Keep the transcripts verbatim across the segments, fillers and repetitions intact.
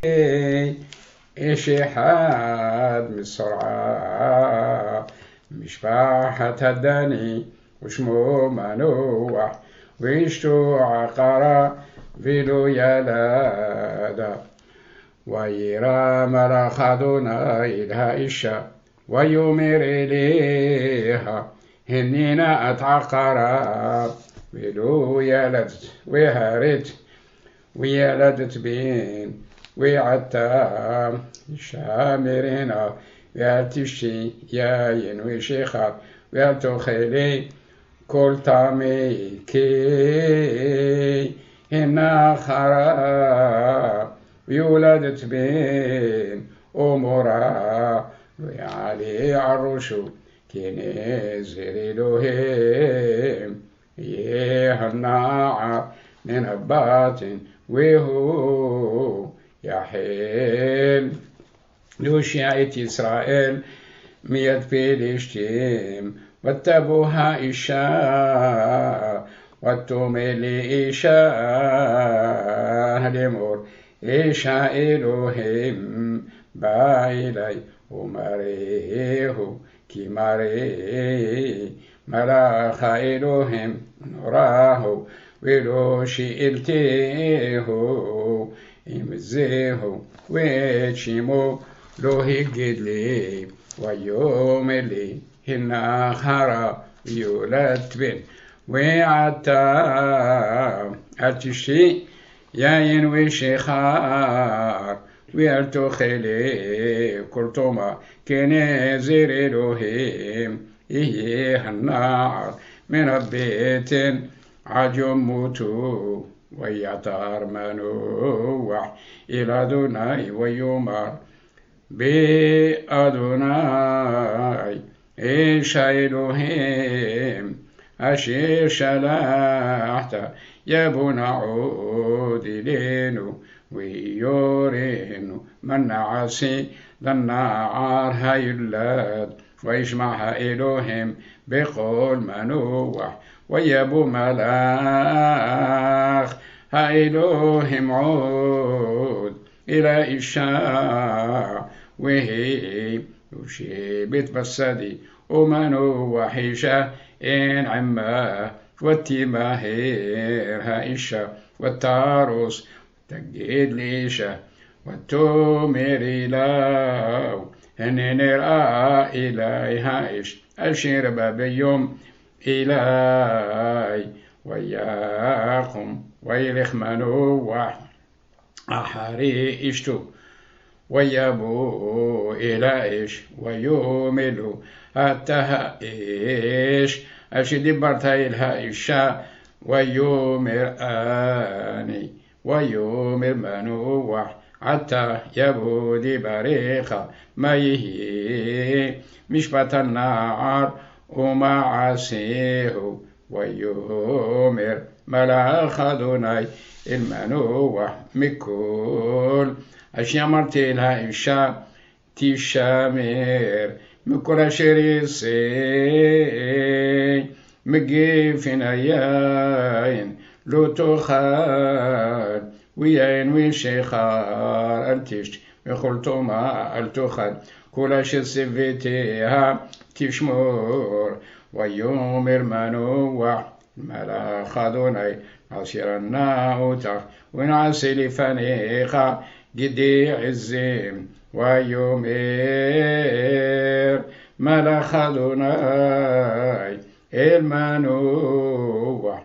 إيش حاد من السرعة مشباحة الدني وشمو منوح ويشتو عقرا فيلو يلادا ويرى مرخدنا إلها إشا ويمر إليها هنينا أتعقرا فيلو يلدت ويهرت ويلدت بين ويعتا شامرين ويالتشي ياين وشيخا ويالتو خيلي كل طامي كي هنا خرا ويولدت بين أمورا ويعلي عروشو كنزر إلهيم يهنع من هبات وهو يحيل لوشيعة إسرائيل مية فيلسطين واتبوها إشاء واتومي إشاء لمور إشاء إلهيم بايلي ومريه كي مريه ملاخ إلهيم نراه ولو شئلتيه إمزيه ويشمو لو هيجد لي ويوم لي هنا خرا يولد بن وعتا أتشي ياين وشخار ويالتو خيلي كرتما كنزير إلهيم إيه النار من البيت عجموتو ويعتار منوح إلى دوناي ويومر بأدوناي إيش إلهيم أشير شلحت يبون عود إلينو ويورينو من عسي للنعار هيلاد ويجمعها إلهيم بقول منوح ويبو ملاخ هايلوهم عود إلى إشاء وهي وشيبت بسدي ومنو وحيشة إن عما والتماهير هايشة والتاروس تجد ليشة والتومير لاو هنين رأى إلهي هايش الشير بابيوم إلهي وياكم ويلخ منوح أحري إشتو ويابو إلهيش ويوملو أتها إيش أشد برتا إلها إشا ويومر آني ويومر منوح حتى يبو دي بريخة ما يهي مشبت النار وما عسيه ويومر ملاخ دوناي المنوح مكول أشياء مرتي لها إشاء تشامير مكول شريسي مجيفين أيين لو تخال ويين ويشيخار التشت يخلطو ما التخال كل شيء سفيتها تشمور ويومر منوح ملاخ دوناي عصير الناوتا ونعسي لفنيخا جدي عزيم ويومر ملاخ دوناي المنوح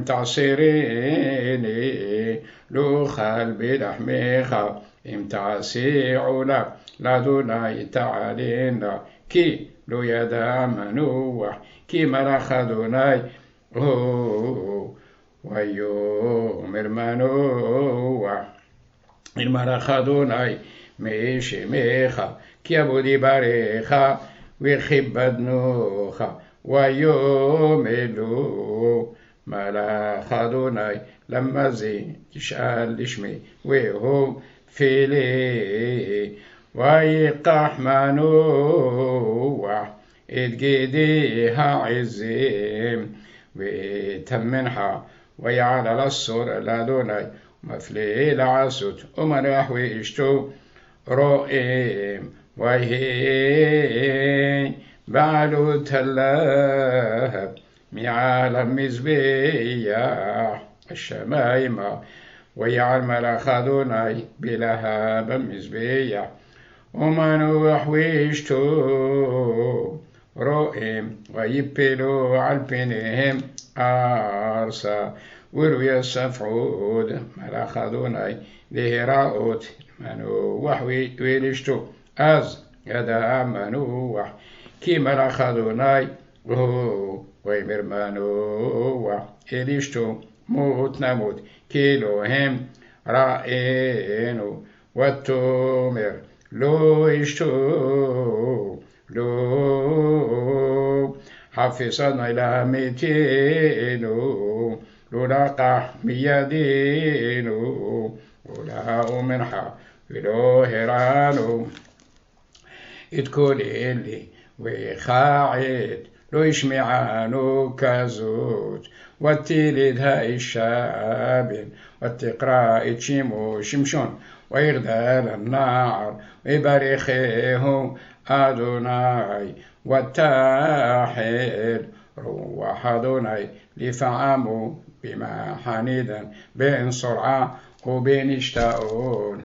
امتعصيريني لو خلبي لحميخا امتعسي علا لدوناي تعالينا كي لو يدا منوح كي ملاخ دوناي هو ويوم المنوح الملاخ دوناي ميشي ميخا كي أبو دي باريخا ويخبد نوخا ويوم اللو ملاخ دوناي لما زي تشال لشمي ويهو فيلي ويقح منوح اتجديها عزيم وتمنها ويعلى الصور لدوناي مفلي لعسوت ومرح ويشتو رؤيم وهي بعلو تلاب معالم مزبيح الشمايمة ويعمل أخذوناي بلهاب مزبيح ومنوح ويشتو رؤيم ويبلو عالبنهم أرسا وروي السفعود ملاخذوناي لهراؤت منوح ويلشتو أز يدا منوح كي ملاخذوناي وهو ويمر منوح إلشتو موت نموت كيلوهم رائنو والتومر لو يشتو لو حفظنا إلى ميتينو لو لقى بيدينو ولا منحا ولو هرانو اتكل اللي وخاعد لو يشمعانو كازوت والتيلد هاي الشابين والتقراء تشيمو شمشون ويغدال النار ويبارخيه أدوناي والتاحد روح أدوناي لفعمو بما حنيدا بين سرعة وبين اشتاؤون